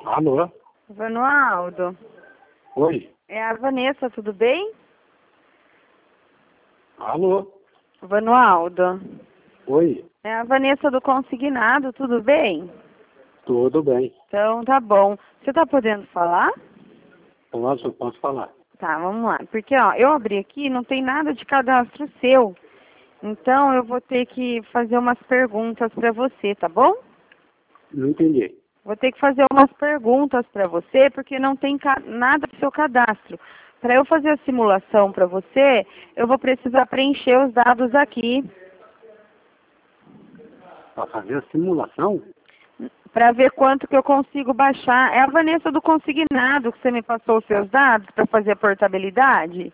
Alô? Vanualdo, Oi? é a Vanessa, tudo bem? Alô? Vanualdo, Oi? é a Vanessa do Consignado, tudo bem? Tudo bem. Então tá bom. Você tá podendo falar? Posso falar. Tá, vamos lá. Porque, ó, eu abri aqui e não tem nada de cadastro seu. Então eu vou ter que fazer umas perguntas para você, tá bom? Não entendi. Vou ter que fazer umas perguntas para você, porque não tem nada do seu cadastro. Para eu fazer a simulação para você, eu vou precisar preencher os dados aqui, Para fazer a simulação? para ver quanto que eu consigo baixar. É a Vanessa do Consignado que você me passou os seus dados para fazer a portabilidade?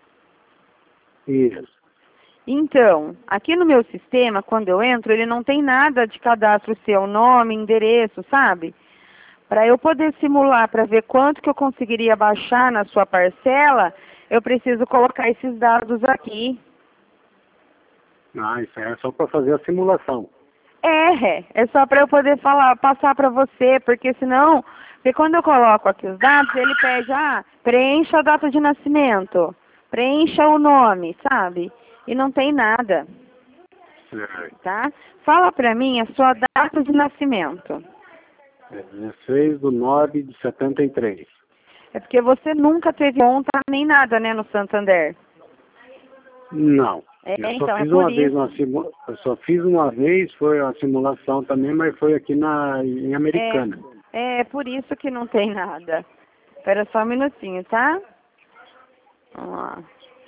Isso. Então, aqui no meu sistema, quando eu entro, ele não tem nada de cadastro seu, nome, endereço, sabe? Para eu poder simular, para ver quanto que eu conseguiria baixar na sua parcela, eu preciso colocar esses dados aqui. Ah, isso é só para fazer a simulação. É só para eu poder falar, passar para você, porque senão, porque quando eu coloco aqui os dados, ele pede, preencha a data de nascimento, preencha o nome, sabe? E não tem nada, Certo. tá? Fala para mim a sua data de nascimento. É 16/9/73. É porque você nunca teve conta nem nada, né, no Santander. Não. Eu Então, é fiz por uma vez isso. eu só fiz uma vez, foi uma simulação também, mas foi aqui em Americana. É por isso que não tem nada. Espera só um minutinho, tá? Vamos lá.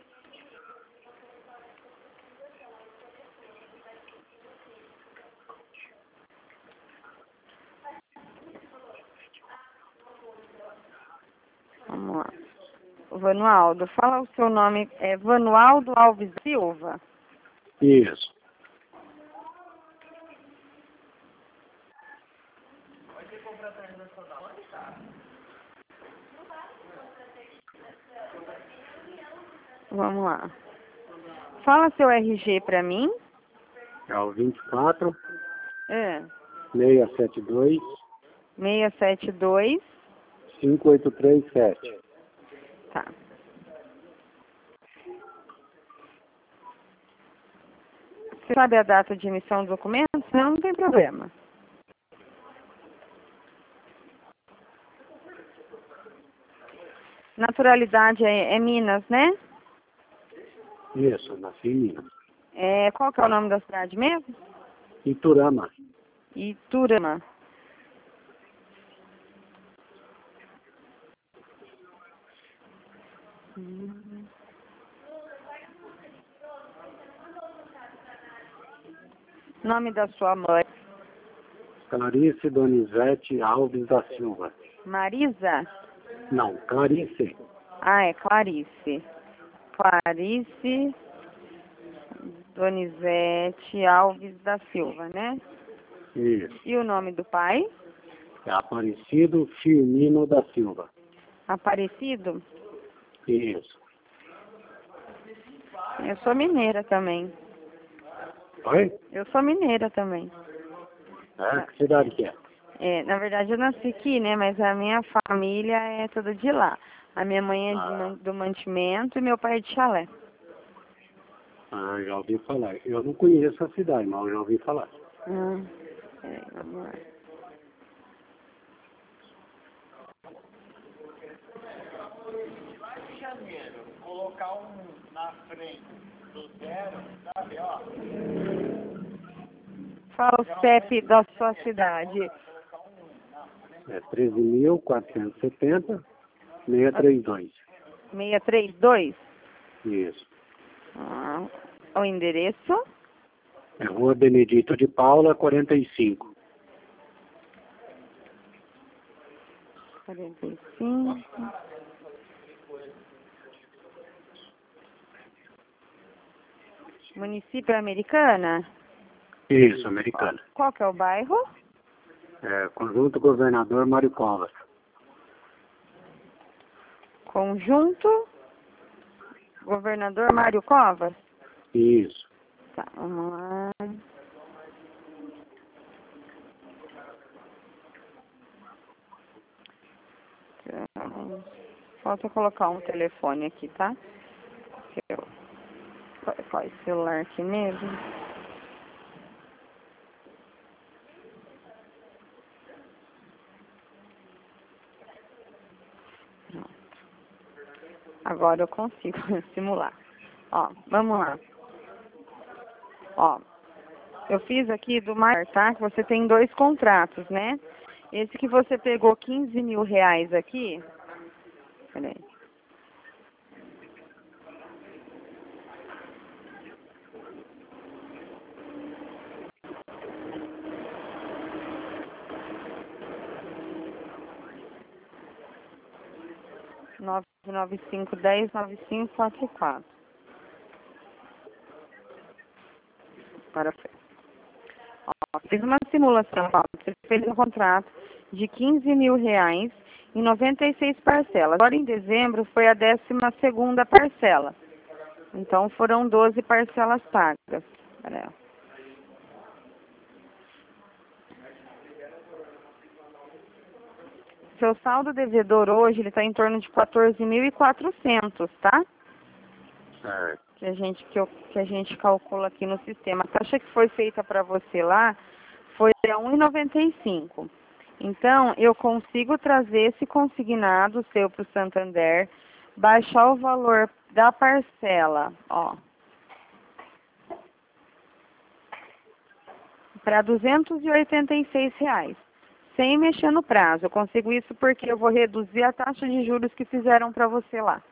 Vamos lá. Vanualdo, fala o seu nome. É Vanualdo Alves Silva. Isso. Vamos lá. Fala seu RG pra mim. É o 24 É. 672 672. 5837. Tá. Você sabe a data de emissão do documento? Não tem problema. Naturalidade é Minas, né? Isso, nasci em Minas. Qual que é o nome da cidade mesmo? Iturama. Iturama. Nome da sua mãe? Clarice Donizete Alves da Silva. Marisa? Não, Clarice. É Clarice. Clarice Donizete Alves da Silva, né? Isso. E o nome do pai? É Aparecido Firmino da Silva. Aparecido? Isso. Eu sou mineira também. Oi? Eu sou mineira também. Que cidade que é? Na verdade eu nasci aqui, né? Mas a minha família é toda de lá. A minha mãe é do Mantimento e meu pai é de Chalé. Já ouvi falar. Eu não conheço a cidade, mas eu já ouvi falar. Vamos lá. Colocar na frente do zero, sabe, ó. Fala o CEP da sua cidade. É 13.470 632. 632? Isso. O endereço? É Rua Benedito de Paula, 45. 45. Município Americana? Isso, Americana. Qual que é o bairro? Conjunto Governador Mário Covas. Conjunto Governador Mário Covas? Isso. Tá, vamos lá. Falta colocar um telefone aqui, tá? Qual é esse celular aqui mesmo? Pronto. Agora eu consigo simular. Ó, vamos lá. Ó, eu fiz aqui do mar, tá? Que você tem 2 contratos, né? Esse que você pegou 15 mil reais aqui. Peraí. Nove nove cinco 10 9544. Agora foi. Ó, fiz uma simulação, ó, você fez um contrato de 15 mil reais em 96 parcelas. Agora em dezembro foi a 12ª parcela. Então foram 12 parcelas pagas. Peraí. Seu saldo devedor hoje, ele está em torno de 14.400, tá? Certo. Que a gente calcula aqui no sistema. A taxa que foi feita para você lá foi a 1,95. Então, eu consigo trazer esse consignado seu para o Santander, baixar o valor da parcela, ó, para R$ 286, sem mexer no prazo. Eu consigo isso porque eu vou reduzir a taxa de juros que fizeram para você lá.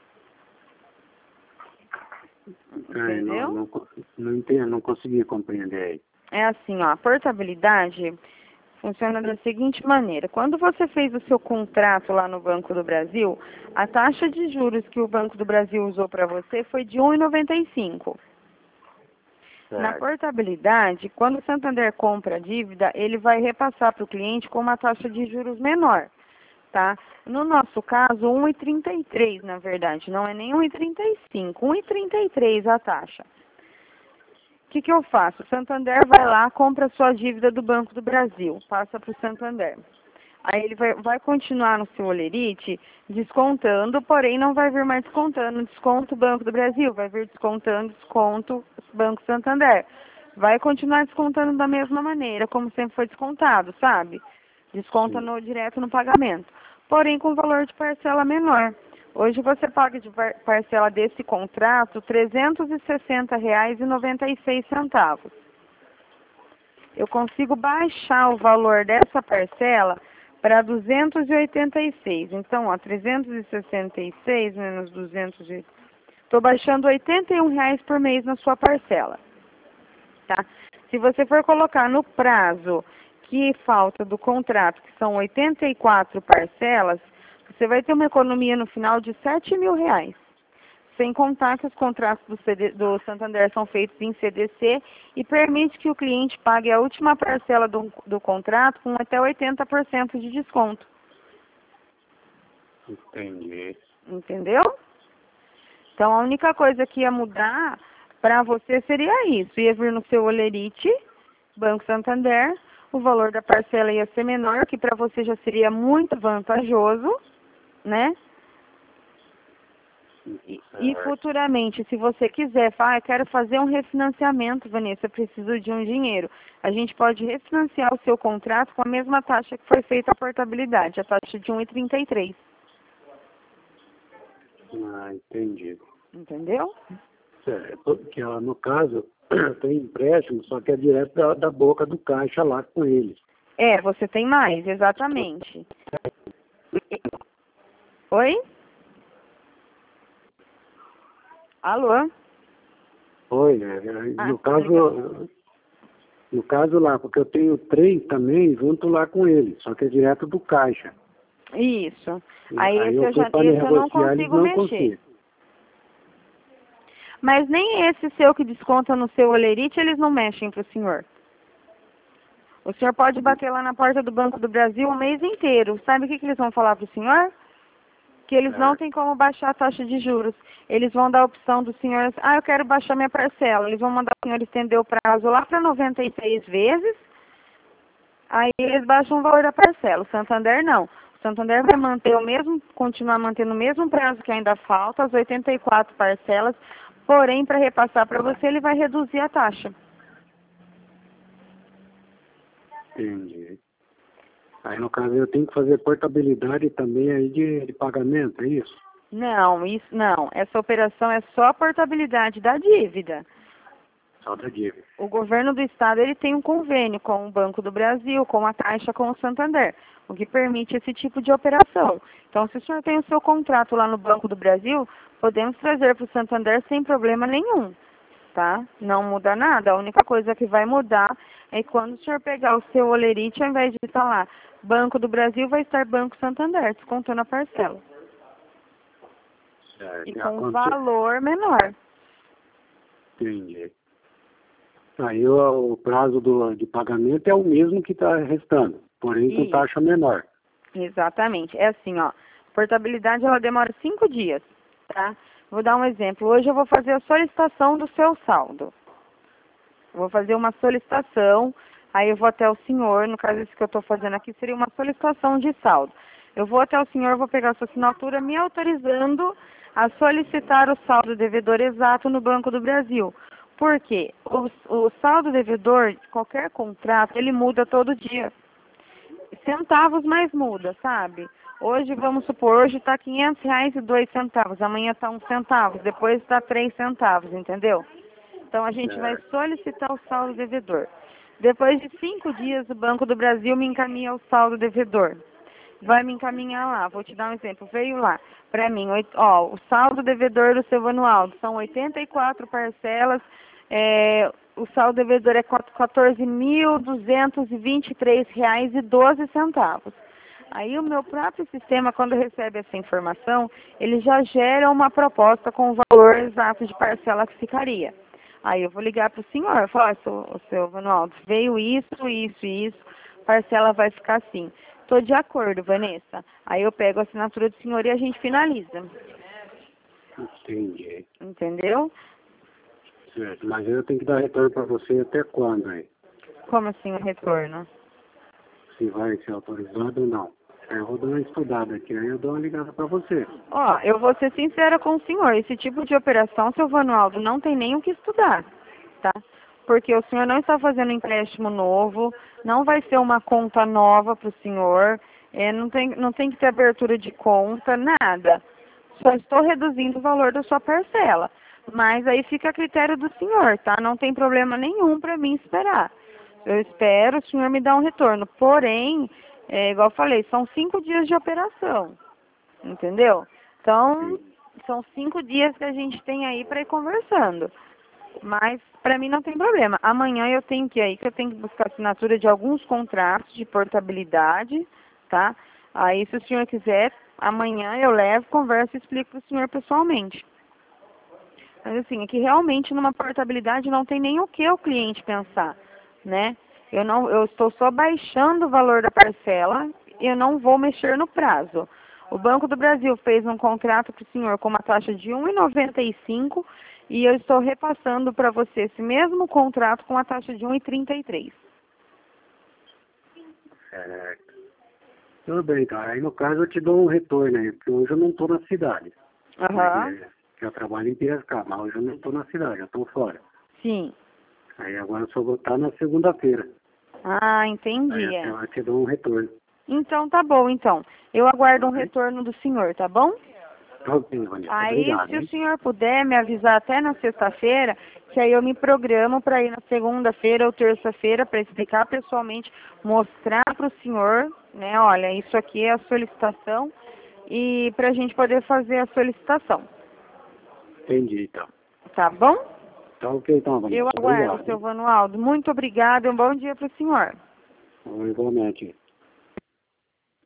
Entendeu? Não entendo, não consegui compreender aí. É assim, ó, a portabilidade funciona da seguinte maneira. Quando você fez o seu contrato lá no Banco do Brasil, a taxa de juros que o Banco do Brasil usou para você foi de 1,95. Na portabilidade, quando o Santander compra a dívida, ele vai repassar para o cliente com uma taxa de juros menor, tá? No nosso caso, 1,33, na verdade, não é nem 1,35, 1,33 a taxa. O que eu faço? O Santander vai lá, compra a sua dívida do Banco do Brasil, passa para o Santander. Aí ele vai continuar no seu Olerite descontando, porém não vai vir mais descontando desconto Banco do Brasil, vai vir descontando desconto Banco Santander. Vai continuar descontando da mesma maneira, como sempre foi descontado, sabe? Desconta direto no pagamento, porém com valor de parcela menor. Hoje você paga de parcela desse contrato R$ 360,96. Eu consigo baixar o valor dessa parcela para 286. Então, ó, 366 menos 200. Estou baixando R$ 81 por mês na sua parcela. Tá? Se você for colocar no prazo que falta do contrato, que são 84 parcelas, você vai ter uma economia no final de R$ 7.000. Sem contar que os contratos do Santander são feitos em CDC e permite que o cliente pague a última parcela do contrato com até 80% de desconto. Entendi. Entendeu? Então, a única coisa que ia mudar para você seria isso. Ia vir no seu Olerite, Banco Santander, o valor da parcela ia ser menor, que para você já seria muito vantajoso, né? E futuramente, se você quiser, falar, eu quero fazer um refinanciamento, Vanessa, eu preciso de um dinheiro. A gente pode refinanciar o seu contrato com a mesma taxa que foi feita a portabilidade, a taxa de 1,33. Ah, entendi. Entendeu? É, porque no caso, tem empréstimo, só que é direto da boca do caixa lá com eles. É, você tem mais, exatamente. Oi? Alô? Oi, no caso lá, porque eu tenho 3 também junto lá com eles, só que é direto do caixa. Isso. E Aí esse eu não consigo mexer. Consigo. Mas nem esse seu que desconta no seu Olerite, eles não mexem para o senhor. O senhor pode bater lá na porta do Banco do Brasil o mês inteiro. Sabe o que eles vão falar para o senhor? Que eles não têm como baixar a taxa de juros. Eles vão dar a opção do senhor, eu quero baixar minha parcela. Eles vão mandar o senhor estender o prazo lá para 96 vezes. Aí eles baixam o valor da parcela. O Santander não. O Santander vai manter o mesmo, continuar mantendo o mesmo prazo que ainda falta, as 84 parcelas, porém, para repassar para você, ele vai reduzir a taxa. Entendi. Aí, no caso, eu tenho que fazer portabilidade também aí de pagamento, é isso? Não, isso não. Essa operação é só a portabilidade da dívida. Só da dívida. O governo do estado ele tem um convênio com o Banco do Brasil, com a Caixa, com o Santander, o que permite esse tipo de operação. Então, se o senhor tem o seu contrato lá no Banco do Brasil, podemos trazer para o Santander sem problema nenhum, tá? Não muda nada. A única coisa que vai mudar é quando o senhor pegar o seu olerite, ao invés de estar lá Banco do Brasil, vai estar Banco Santander, descontando a parcela. Certo. E com valor menor. Entendi. Aí o prazo de pagamento é o mesmo que está restando, porém com taxa menor. Exatamente. É assim, ó. Portabilidade, ela demora 5 dias, tá? Vou dar um exemplo. Hoje eu vou fazer a solicitação do seu saldo. Vou fazer uma solicitação, aí eu vou até o senhor, no caso isso que eu estou fazendo aqui seria uma solicitação de saldo. Eu vou até o senhor, vou pegar a sua assinatura me autorizando a solicitar o saldo devedor exato no Banco do Brasil. Por quê? O saldo devedor, qualquer contrato, ele muda todo dia. Centavos mais muda, sabe? Hoje, vamos supor, hoje está R$500,02, amanhã está 1 centavo, depois está 3 centavos, entendeu? Então, a gente vai solicitar o saldo devedor. Depois de 5 dias, o Banco do Brasil me encaminha o saldo devedor. Vai me encaminhar lá, vou te dar um exemplo. Veio lá, para mim, ó, o saldo devedor do seu Vanualdo são 84 parcelas, o saldo devedor é R$ 14.223,12. Aí o meu próprio sistema, quando recebe essa informação, ele já gera uma proposta com o valor exato de parcela que ficaria. Aí eu vou ligar para o senhor, falar, o seu Vanualdo, veio isso, isso e isso, parcela vai ficar assim. Estou de acordo, Vanessa. Aí eu pego a assinatura do senhor e a gente finaliza. Entendi. Entendeu? Certo, mas eu tenho que dar retorno para você até quando aí? Como assim o retorno? Se vai ser autorizado ou não. Eu vou dar uma estudada aqui, aí eu dou uma ligada para você. Ó, eu vou ser sincera com o senhor. Esse tipo de operação, seu Vanualdo, não tem nem o que estudar, tá? Porque o senhor não está fazendo empréstimo novo, não vai ser uma conta nova para o senhor, não tem que ter abertura de conta, nada. Só estou reduzindo o valor da sua parcela. Mas aí fica a critério do senhor, tá? Não tem problema nenhum para mim esperar. Eu espero, o senhor me dá um retorno. Porém, igual eu falei, são 5 dias de operação, entendeu? Então, são 5 dias que a gente tem aí para ir conversando. Mas, para mim, não tem problema. Amanhã eu tenho que buscar assinatura de alguns contratos de portabilidade, tá? Aí, se o senhor quiser, amanhã eu levo, converso e explico para o senhor pessoalmente. Mas, assim, é que realmente numa portabilidade não tem nem o que o cliente pensar, né? Eu estou só baixando o valor da parcela e eu não vou mexer no prazo. O Banco do Brasil fez um contrato para o senhor com uma taxa de R$ 1,95 e eu estou repassando para você esse mesmo contrato com a taxa de R$ 1,33. Certo. Tudo bem, então. Aí, no caso, eu te dou um retorno aí, porque hoje eu não estou na cidade. Aham. Eu trabalho em Piracicaba, mas hoje eu não estou na cidade, eu estou fora. Sim. Aí agora eu só vou estar na segunda-feira. Ah, entendi. Aí eu te dou um retorno. Então, tá bom, então. Eu aguardo um retorno do senhor, tá bom? Ok, Vanessa. Aí, Obrigado, se o hein? senhor puder me avisar até na sexta-feira, que aí eu me programo para ir na segunda-feira ou terça-feira para explicar pessoalmente, mostrar para o senhor, né, olha, isso aqui é a solicitação e para a gente poder fazer a solicitação. Entendi, então. Tá bom? Tá ok, então, Vanessa. Eu aguardo, Obrigado. seu Vanualdo. Muito obrigada e um bom dia para o senhor. Igualmente.